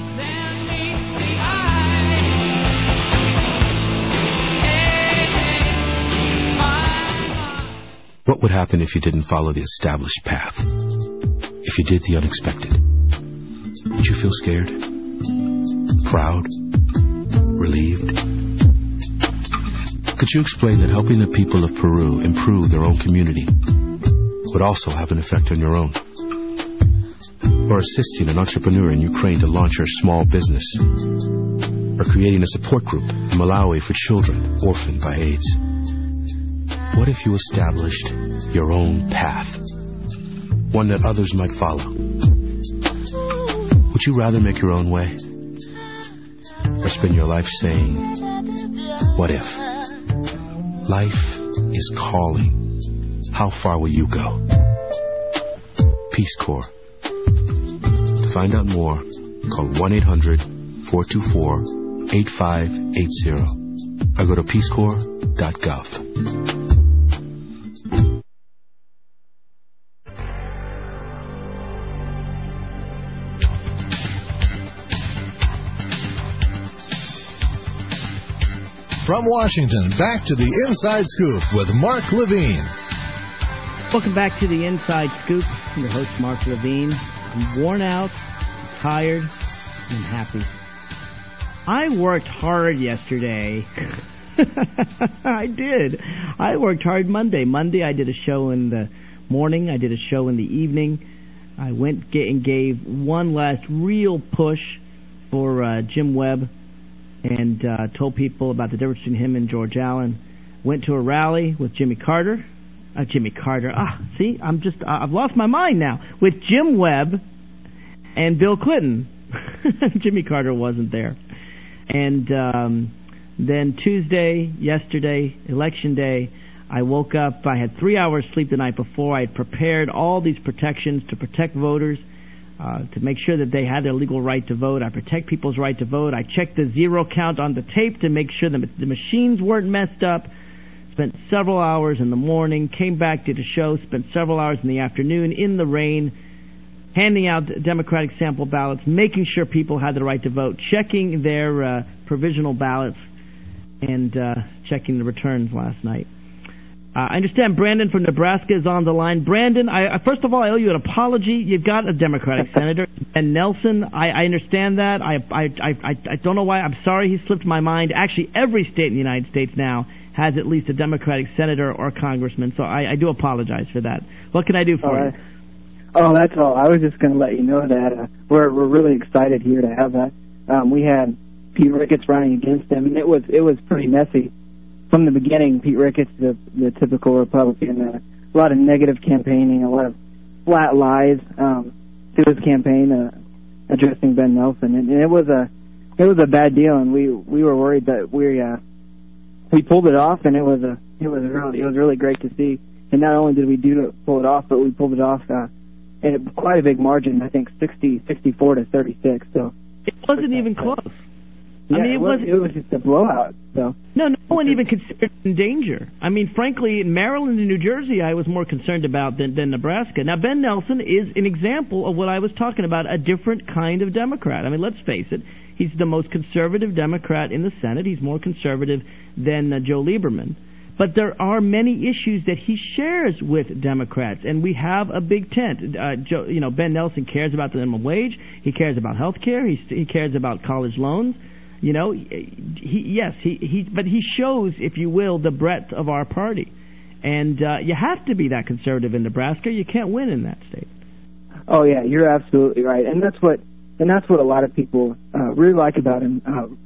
What would happen if you didn't follow the established path? If you did the unexpected? Would you feel scared? Proud? Relieved? Could you explain that helping the people of Peru improve their own community would also have an effect on your own? Or assisting an entrepreneur in Ukraine to launch her small business? Or creating a support group in Malawi for children orphaned by AIDS? What if you established your own path? One that others might follow? Would you rather make your own way? Or spend your life saying, what if? Life is calling. How far will you go? Peace Corps. To find out more, call 1-800-424-8580 or go to peacecorps.gov. From Washington, back to the Inside Scoop with Mark Levine. Welcome back to the Inside Scoop. I'm your host, Mark Levine. I'm worn out, I'm tired, and I'm happy. I worked hard yesterday. I did. I worked hard Monday. Monday I did a show in the morning. I did a show in the evening. I went and gave one last real push for Jim Webb and told people about the difference between him and George Allen. Went to a rally with Jimmy Carter. I've lost my mind now. With Jim Webb and Bill Clinton. Jimmy Carter wasn't there. And then Tuesday, yesterday, Election Day, I woke up. I had 3 hours sleep the night before. I had prepared all these protections to protect voters, to make sure that they had their legal right to vote. I protect people's right to vote. I checked the zero count on the tape to make sure the machines weren't messed up. Spent several hours in the morning, came back, did a show, spent several hours in the afternoon in the rain, handing out Democratic sample ballots, making sure people had the right to vote, checking their provisional ballots, and checking the returns last night. I understand Brandon from Nebraska is on the line. Brandon, first of all, I owe you an apology. You've got a Democratic senator, Ben Nelson. I understand that. I don't know why. I'm sorry he slipped my mind. Actually, every state in the United States now has at least a Democratic senator or congressman, so I do apologize for that. What can I do for you? Oh, that's all. I was just going to let you know that we're really excited here to have that. We had Pete Ricketts running against him, and it was pretty messy from the beginning. Pete Ricketts, the typical Republican, a lot of negative campaigning, a lot of flat lies through his campaign addressing Ben Nelson, and it was a bad deal, and we were worried that we pulled it off, and it was really great to see. And not only did we pull it off, but we pulled it off in quite a big margin. I think 64 to 36. So it wasn't even close. Yeah, I mean, it was just a blowout. So no one even considered it in danger. I mean, frankly, in Maryland and New Jersey, I was more concerned about than Nebraska. Now, Ben Nelson is an example of what I was talking about, a different kind of Democrat. I mean, let's face it. He's the most conservative Democrat in the Senate. He's more conservative than Joe Lieberman. But there are many issues that he shares with Democrats, and we have a big tent. Ben Nelson cares about the minimum wage. He cares about health care. He cares about college loans. But he shows, if you will, the breadth of our party. And you have to be that conservative in Nebraska. You can't win in that state. Oh yeah, you're absolutely right, and that's what a lot of people really like about him.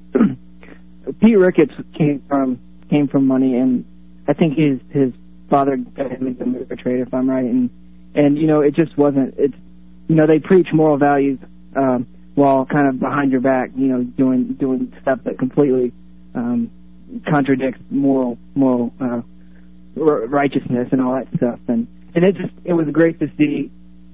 Pete Ricketts came from money, and I think his father got him into the trade, if I'm right, and it just wasn't. They preach moral values while kind of behind your back, doing stuff that completely contradicts moral righteousness and all that stuff, and it was great to see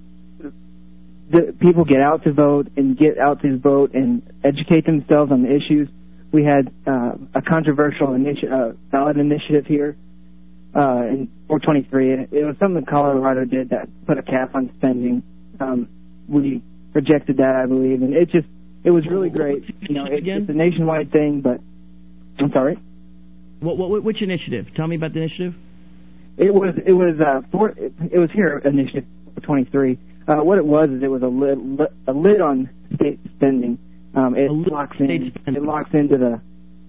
the people get out to vote and educate themselves on the issues. We had a controversial ballot initiative here in 423. It was something Colorado did that put a cap on spending. We rejected that, I believe, and it was really great. It's a nationwide thing, but I'm sorry. Which initiative? Tell me about the initiative. It was here, initiative 423. What it was is it was a lid on state spending. It locks into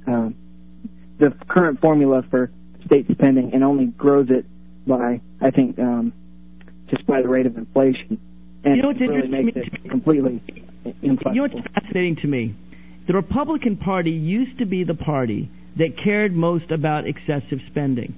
the current formula for state spending and only grows it by, I think, just by the rate of inflation. And what's really makes it completely inflexible. You know what's fascinating to me? The Republican Party used to be the party that cared most about excessive spending.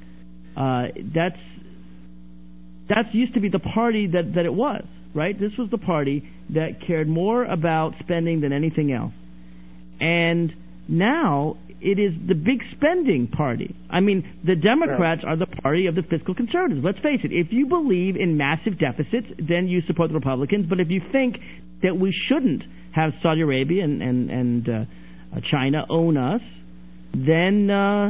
That's used to be the party that it was, right? This was the party that cared more about spending than anything else. And now it is the big spending party. I mean, the Democrats are the party of the fiscal conservatives. Let's face it. If you believe in massive deficits, then you support the Republicans. But if you think that we shouldn't have Saudi Arabia and China own us, then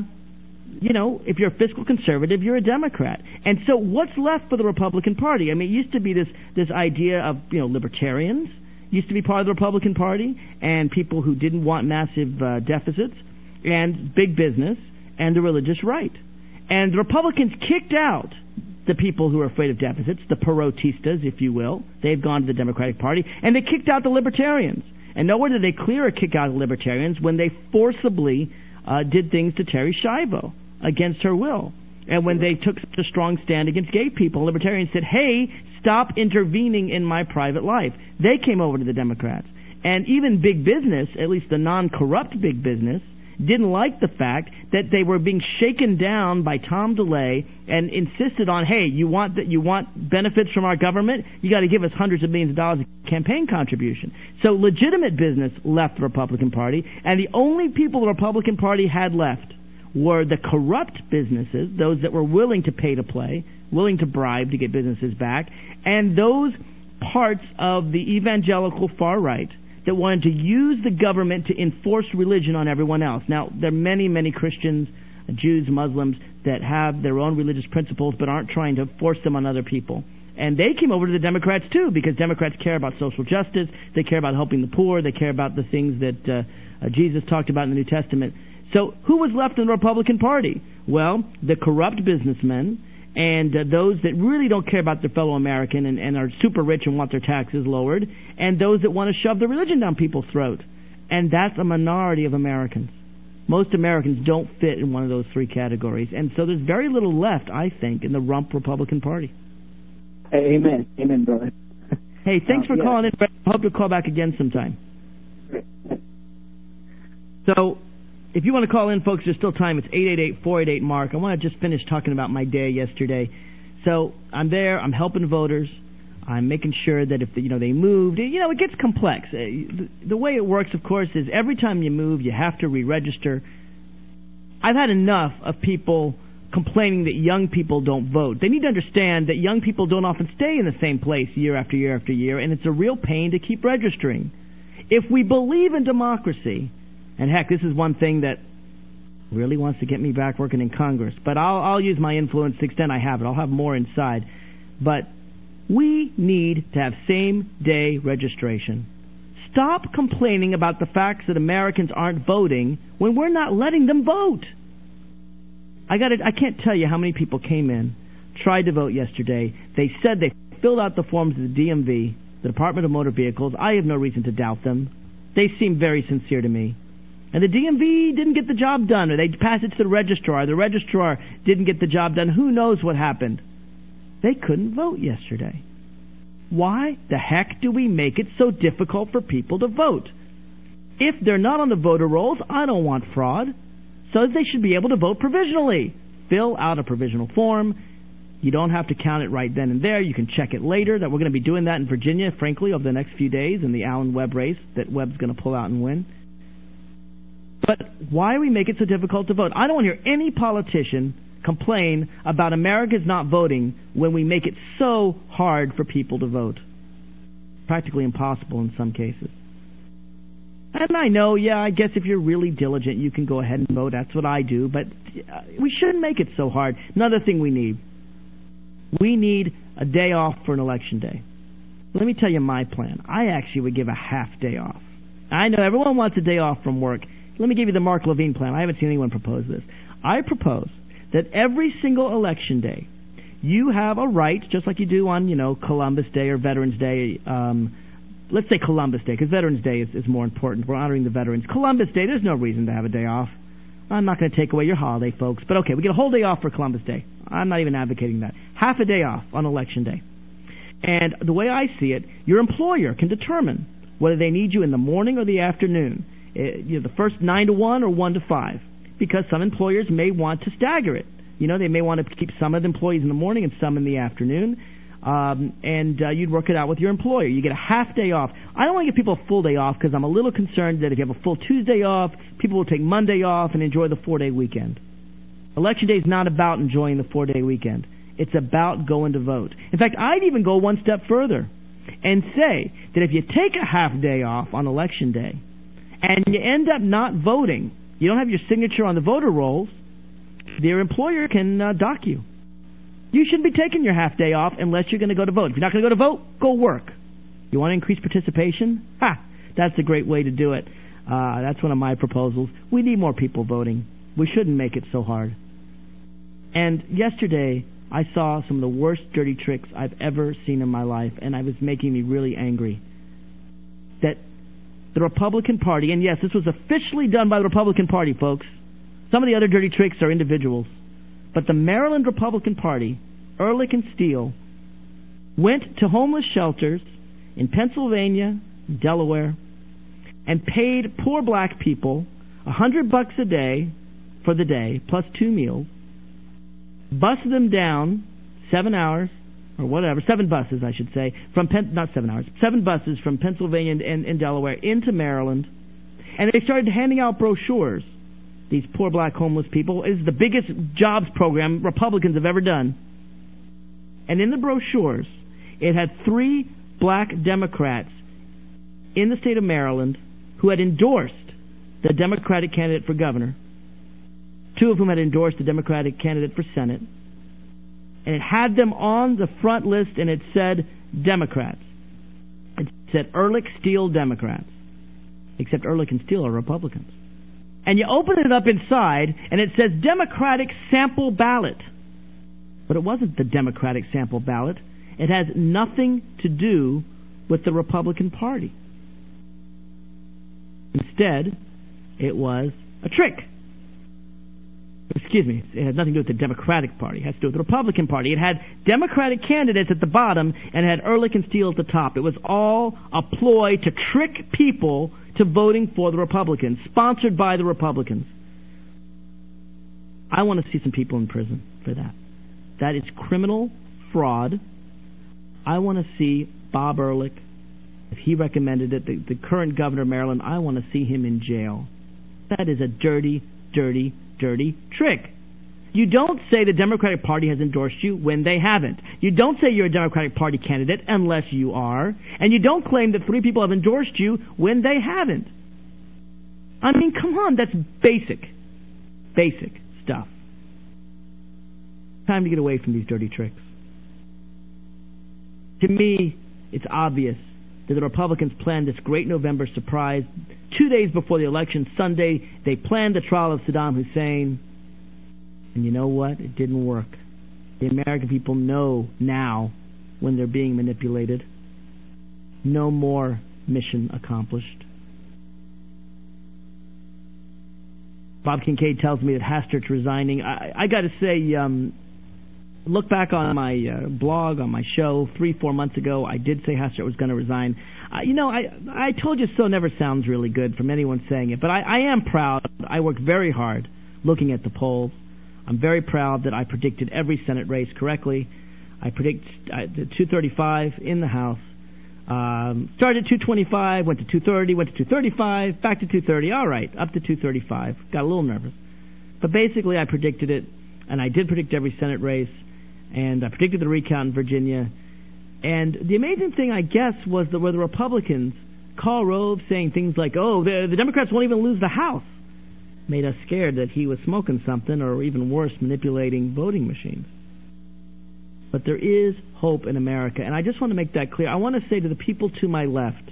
if you're a fiscal conservative, you're a Democrat. And so what's left for the Republican Party? I mean, it used to be this idea of, libertarians used to be part of the Republican Party, and people who didn't want massive deficits, and big business, and the religious right. And the Republicans kicked out the people who are afraid of deficits, the Perotistas, if you will. They've gone to the Democratic Party, and they kicked out the libertarians. And nowhere did they clear or kick out the libertarians when they forcibly did things to Terri Schiavo against her will. And when they took such a strong stand against gay people, libertarians said, hey, stop intervening in my private life. They came over to the Democrats. And even big business, at least the non-corrupt big business, didn't like the fact that they were being shaken down by Tom DeLay and insisted on, hey, you want benefits from our government? You got to give us hundreds of millions of dollars of campaign contribution. So legitimate business left the Republican Party, and the only people the Republican Party had left were the corrupt businesses, those that were willing to pay to play, willing to bribe to get businesses back, and those parts of the evangelical far right that wanted to use the government to enforce religion on everyone else. Now, there are many, many Christians, Jews, Muslims that have their own religious principles but aren't trying to force them on other people. And they came over to the Democrats, too, because Democrats care about social justice, they care about helping the poor, they care about the things that Jesus talked about in the New Testament. So who was left in the Republican Party? Well, the corrupt businessmen and those that really don't care about their fellow American and are super rich and want their taxes lowered, and those that want to shove the religion down people's throat. And that's a minority of Americans. Most Americans don't fit in one of those three categories. And so there's very little left, I think, in the rump Republican Party. Amen. Amen, brother. Hey, thanks for calling in. I hope you'll call back again sometime. So, if you want to call in, folks, there's still time. It's 888-488-MARK. I want to just finish talking about my day yesterday. So I'm there. I'm helping voters. I'm making sure that if they moved, it gets complex. The way it works, of course, is every time you move, you have to re-register. I've had enough of people complaining that young people don't vote. They need to understand that young people don't often stay in the same place year after year after year, and it's a real pain to keep registering. If we believe in democracy, and heck, this is one thing that really wants to get me back working in Congress. But I'll use my influence to the extent I have it. I'll have more inside. But we need to have same-day registration. Stop complaining about the facts that Americans aren't voting when we're not letting them vote. I can't tell you how many people came in, tried to vote yesterday. They said they filled out the forms of the DMV, the Department of Motor Vehicles. I have no reason to doubt them. They seem very sincere to me. And the DMV didn't get the job done, or they passed it to the registrar. The registrar didn't get the job done. Who knows what happened? They couldn't vote yesterday. Why the heck do we make it so difficult for people to vote? If they're not on the voter rolls, I don't want fraud. So they should be able to vote provisionally. Fill out a provisional form. You don't have to count it right then and there. You can check it later. That we're going to be doing that in Virginia, frankly, over the next few days in the Allen Webb race that Webb's going to pull out and win. But why do we make it so difficult to vote? I don't want to hear any politician complain about America's not voting when we make it so hard for people to vote. Practically impossible in some cases. And I know, I guess if you're really diligent, you can go ahead and vote. That's what I do. But we shouldn't make it so hard. Another thing we need a day off for an election day. Let me tell you my plan. I actually would give a half day off. I know everyone wants a day off from work. Let me give you the Mark Levine plan. I haven't seen anyone propose this. I propose that every single election day, you have a right, just like you do on, Columbus Day or Veterans Day. Let's say Columbus Day, because Veterans Day is more important. We're honoring the veterans. Columbus Day, there's no reason to have a day off. I'm not going to take away your holiday, folks. But okay, we get a whole day off for Columbus Day. I'm not even advocating that. Half a day off on Election Day. And the way I see it, your employer can determine whether they need you in the morning or the afternoon. The first 9 to 1 or 1 to 5, because some employers may want to stagger it. They may want to keep some of the employees in the morning and some in the afternoon, and you'd work it out with your employer. You get a half day off. I don't want to give people a full day off because I'm a little concerned that if you have a full Tuesday off, people will take Monday off and enjoy the 4-day weekend. Election Day is not about enjoying the 4-day weekend. It's about going to vote. In fact, I'd even go one step further and say that if you take a half day off on Election Day, and you end up not voting, you don't have your signature on the voter rolls, your employer can dock you. You shouldn't be taking your half day off unless you're going to go to vote. If you're not going to go to vote, go work. You want to increase participation? That's a great way to do it. That's one of my proposals. We need more people voting. We shouldn't make it so hard. And yesterday, I saw some of the worst dirty tricks I've ever seen in my life, and it was making me really angry. That the Republican Party, and yes, this was officially done by the Republican Party, folks. Some of the other dirty tricks are individuals. But the Maryland Republican Party, Ehrlich and Steele, went to homeless shelters in Pennsylvania, Delaware, and paid poor black people $100 a day for the day, plus 2 meals, bused them down 7 hours, or whatever, 7 buses, I should say, from not 7 hours, 7 buses from Pennsylvania and Delaware into Maryland, and they started handing out brochures. These poor black homeless people. It is the biggest jobs program Republicans have ever done. And in the brochures, it had 3 black Democrats in the state of Maryland who had endorsed the Democratic candidate for governor, 2 of whom had endorsed the Democratic candidate for Senate. And it had them on the front list, and it said Democrats. It said Ehrlich, Steele, Democrats. Except Ehrlich and Steele are Republicans. And you open it up inside, and it says Democratic sample ballot. But it wasn't the Democratic sample ballot. It has nothing to do with the Republican Party. Instead, it was a trick. Excuse me, it has nothing to do with the Democratic Party. It has to do with the Republican Party. It had Democratic candidates at the bottom and it had Ehrlich and Steele at the top. It was all a ploy to trick people to voting for the Republicans, sponsored by the Republicans. I want to see some people in prison for that. That is criminal fraud. I want to see Bob Ehrlich, if he recommended it, the current governor of Maryland, I want to see him in jail. That is a dirty, dirty, dirty trick. You don't say the Democratic Party has endorsed you when they haven't. You don't say you're a Democratic Party candidate unless you are. And you don't claim that 3 people have endorsed you when they haven't. I mean, come on, that's basic stuff. Time to get away from these dirty tricks. To me, it's obvious that the Republicans planned this great November surprise. 2 days before the election, Sunday, they planned the trial of Saddam Hussein. And you know what? It didn't work. The American people know now when they're being manipulated. No more mission accomplished. Bob Kincaid tells me that Hastert's resigning. I got to say, look back on my blog, on my show, 3-4 months ago, I did say Hastert was going to resign. I told you so never sounds really good from anyone saying it, but I am proud. I worked very hard looking at the polls. I'm very proud that I predicted every Senate race correctly. I predict 235 in the House. Started at 225, went to 230, went to 235, back to 230. All right, up to 235. Got a little nervous. But basically I predicted it, and I did predict every Senate race, and I predicted the recount in Virginia. And the amazing thing, I guess, was that where the Republicans, Karl Rove saying things like, oh, the Democrats won't even lose the House, made us scared that he was smoking something, or even worse, manipulating voting machines. But there is hope in America, and I just want to make that clear. I want to say to the people to my left,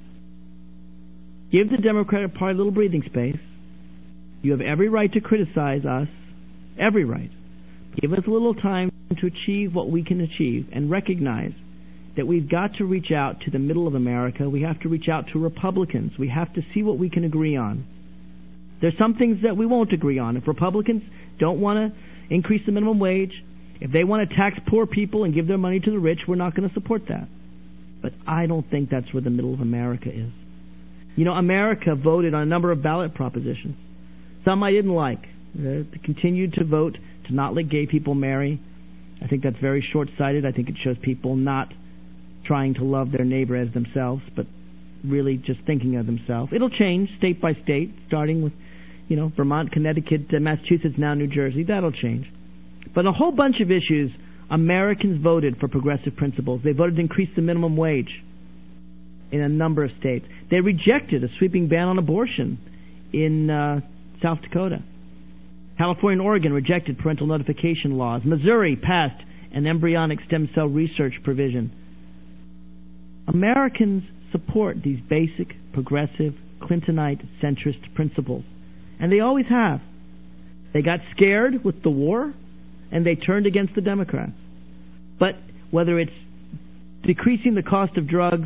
give the Democratic Party a little breathing space. You have every right to criticize us, every right. Give us a little time to achieve what we can achieve, and recognize that we've got to reach out to the middle of America. We have to reach out to Republicans. We have to see what we can agree on. There's some things that we won't agree on. If Republicans don't want to increase the minimum wage, if they want to tax poor people and give their money to the rich, we're not going to support that. But I don't think that's where the middle of America is. You know, America voted on a number of ballot propositions. Some I didn't like. They continued to vote to not let gay people marry. I think that's very short-sighted. I think it shows people not trying to love their neighbor as themselves, but really just thinking of themselves. It'll change state by state, starting with, Vermont, Connecticut, Massachusetts, now New Jersey. That'll change. But a whole bunch of issues, Americans voted for progressive principles. They voted to increase the minimum wage in a number of states. They rejected a sweeping ban on abortion in South Dakota. California and Oregon rejected parental notification laws. Missouri passed an embryonic stem cell research provision. Americans support these basic, progressive, Clintonite, centrist principles. And they always have. They got scared with the war, and they turned against the Democrats. But whether it's decreasing the cost of drugs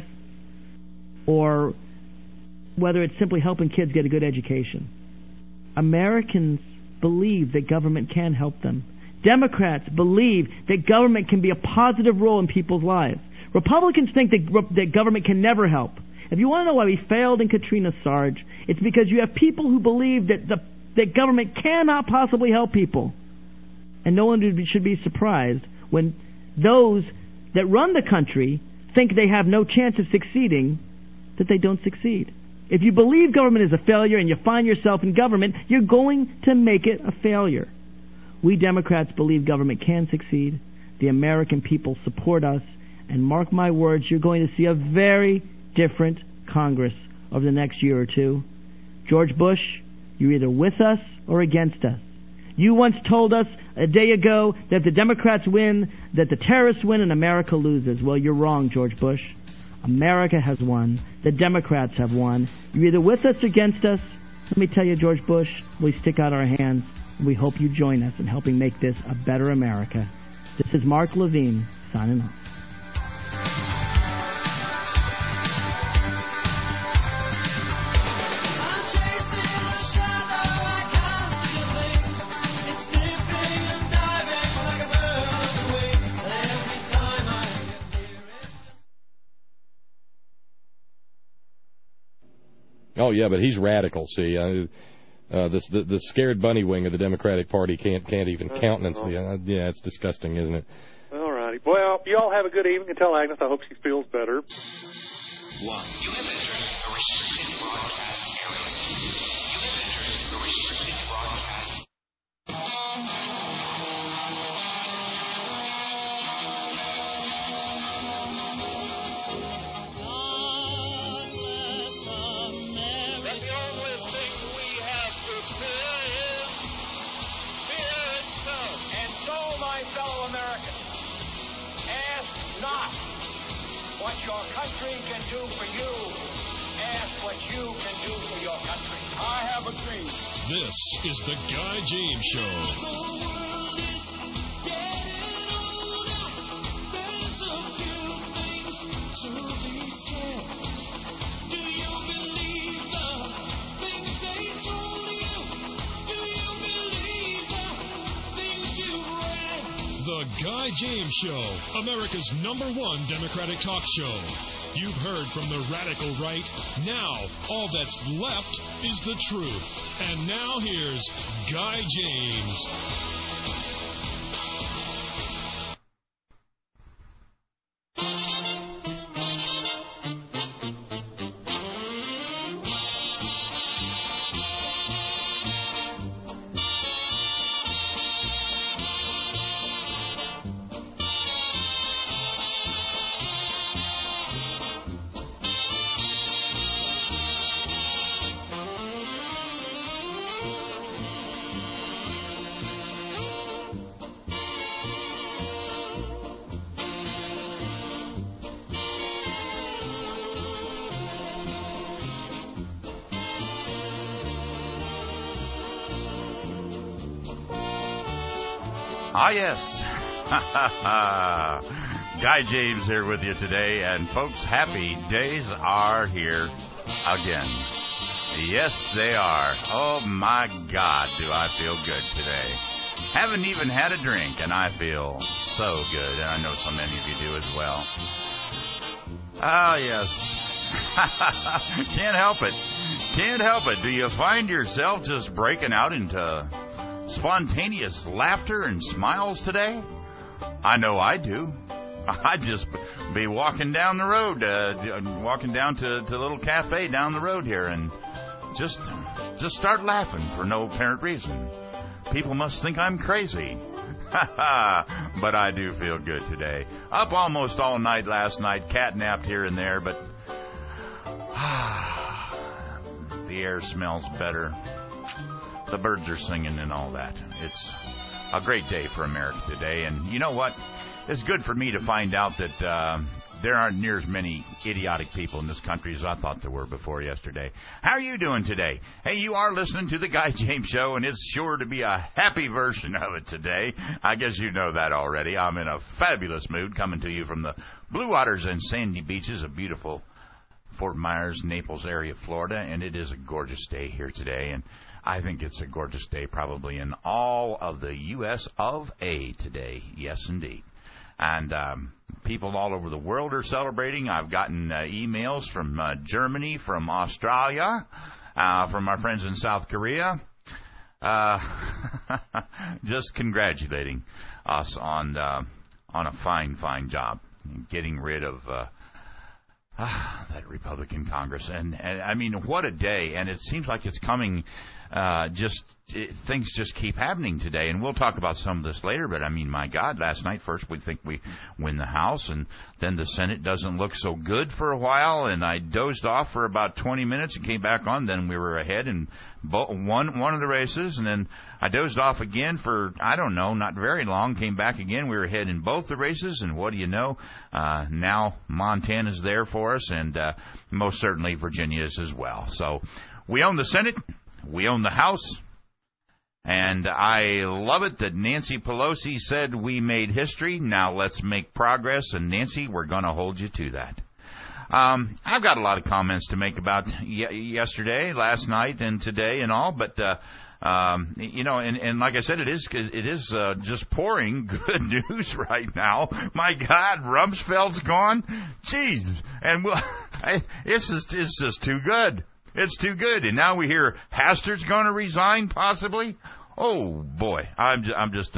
or whether it's simply helping kids get a good education, Americans believe that government can help them. Democrats believe that government can be a positive role in people's lives. Republicans think that government can never help. If you want to know why we failed in Katrina, Sarge, it's because you have people who believe that government cannot possibly help people. And no one should be surprised when those that run the country think they have no chance of succeeding, that they don't succeed. If you believe government is a failure and you find yourself in government, you're going to make it a failure. We Democrats believe government can succeed. The American people support us. And mark my words, you're going to see a very different Congress over the next year or two. George Bush, you're either with us or against us. You once told us a day ago that if the Democrats win, that the terrorists win and America loses. Well, you're wrong, George Bush. America has won. The Democrats have won. You're either with us or against us. Let me tell you, George Bush, we stick out our hands, and we hope you join us in helping make this a better America. This is Mark Levine, signing off. Oh yeah, but he's radical. See, the scared bunny wing of the Democratic Party can't even countenance the. Yeah, it's disgusting, isn't it? All righty. Well, you all have a good evening, and tell Agnes I hope she feels better. 1. You have entered a restricted broadcast area. You have entered a restricted broadcast. What your country can do for you. Ask what you can do for your country. I have a dream. This is the Guy James Show. The Guy James Show, America's #1 Democratic talk show. You've heard from the radical right. Now, all that's left is the truth. And now here's Guy James. Ah, yes. Guy James here with you today. And, folks, happy days are here again. Yes, they are. Oh, my God, do I feel good today. Haven't even had a drink, and I feel so good. And I know so many of you do as well. Ah, yes. Can't help it. Can't help it. Do you find yourself just breaking out into spontaneous laughter and smiles today? I know I do. I'd just be walking down the road, walking down to a little cafe down the road here, and just start laughing for no apparent reason. People must think I'm crazy. But I do feel good today. Up almost all night last night, catnapped here and there, but the air smells better. The birds are singing and all that. It's a great day for America today. And you know what? It's good for me to find out that there aren't near as many idiotic people in this country as I thought there were before yesterday. How are you doing today? Hey, you are listening to the Guy James Show, and it's sure to be a happy version of it today. I guess you know that already. I'm in a fabulous mood coming to you from the blue waters and sandy beaches of beautiful Fort Myers, Naples area, Florida, and it is a gorgeous day here today, and I think it's a gorgeous day probably in all of the U.S. of A today. Yes, indeed. And people all over the world are celebrating. I've gotten emails from Germany, from Australia, from our friends in South Korea, just congratulating us on a fine job, getting rid of that Republican Congress. And I mean, what a day. And it seems like it's coming, things just keep happening today. And we'll talk about some of this later, but I mean, my God, last night first we think we win the House, and then the Senate doesn't look so good for a while, and I dozed off for about 20 minutes and came back on. Then we were ahead in one of the races, and then I dozed off again for, I don't know, not very long, came back again. We were ahead in both the races, and what do you know? Now Montana's there for us, and most certainly Virginia is as well. So we own the Senate, we own the House, and I love it that Nancy Pelosi said we made history. Now let's make progress, and Nancy, we're going to hold you to that. I've got a lot of comments to make about yesterday, last night, and today and all, but you know, and like I said, it is just pouring good news right now. My God, Rumsfeld's gone. Jeez, and it's just too good. It's too good. And now we hear Hastert's going to resign, possibly. Oh boy, I'm just.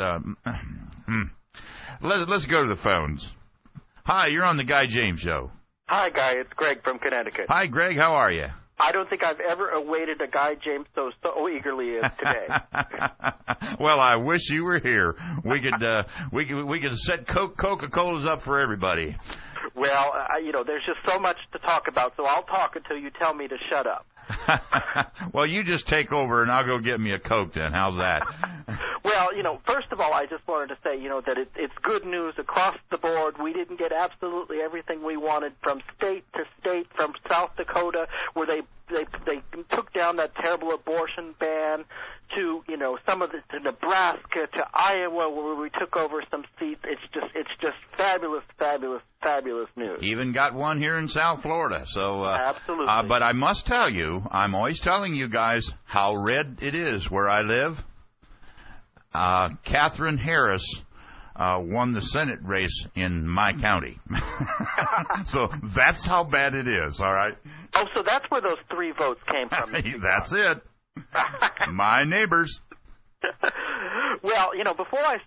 Let's go to the phones. Hi, you're on the Guy James Show. Hi, Guy. It's Greg from Connecticut. Hi, Greg. How are you? I don't think I've ever awaited a Guy James so eagerly as today. Well, I wish you were here. We could set Coca-Colas up for everybody. Well, you know, there's just so much to talk about, so I'll talk until you tell me to shut up. Well, you just take over, and I'll go get me a Coke then. How's that? Well, you know, first of all, I just wanted to say, you know, that it's good news across the board. We didn't get absolutely everything we wanted from state to state, from South Dakota, where they took down that terrible abortion ban, to, you know, some of the, to Nebraska, to Iowa, where we took over some seats. It's just fabulous news. Even got one here in South Florida. So absolutely. But I must tell you, I'm always telling you guys how red it is where I live. Catherine Harris won the Senate race in my county. So that's how bad it is, all right? Oh, so that's where those 3 votes came from. That's it. My neighbors. Well, you know, before I